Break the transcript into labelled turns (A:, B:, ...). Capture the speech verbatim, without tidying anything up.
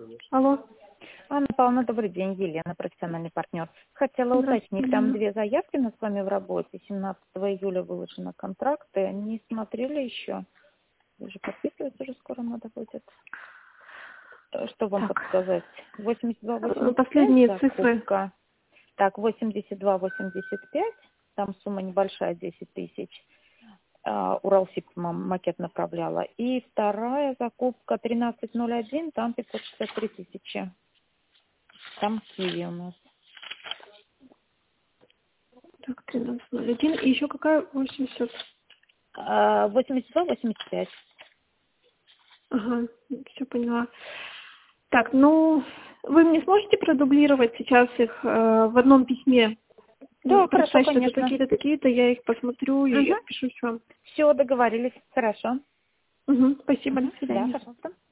A: Алло.
B: Анна Павловна, добрый день. Елена, профессиональный партнер. Хотела уточнить, там две заявки у нас с вами в работе. семнадцатого июля выложены контракты. Не смотрели еще? Вы же подписывать уже скоро надо будет. Что вам
A: Так.
B: подсказать? восемьдесят два восемьдесят пять
A: Последние
B: закупка.
A: цифры.
B: Так, восемьдесят два восемьдесят пять. Там сумма небольшая, десять тысяч. Uh, Уралсиб макет направляла. И вторая закупка тринадцать ноль один, там пятьсот шестьдесят три тысячи. Там киви у нас.
A: Так, тринадцать ноль один. И еще какая? восемьдесят.
B: Uh, восемьдесят два восемьдесят пять.
A: Ага, все поняла. Так, ну, вы мне сможете продублировать сейчас их э, в одном письме?
B: Да, хорошо,
A: Прочитать, что это
B: конечно.
A: такие-то, такие-то, я их посмотрю и
B: Угу.
A: отпишусь вам.
B: Все, договорились. Хорошо.
A: Угу, спасибо,
B: Угу.
A: до свидания.
B: Да, пожалуйста.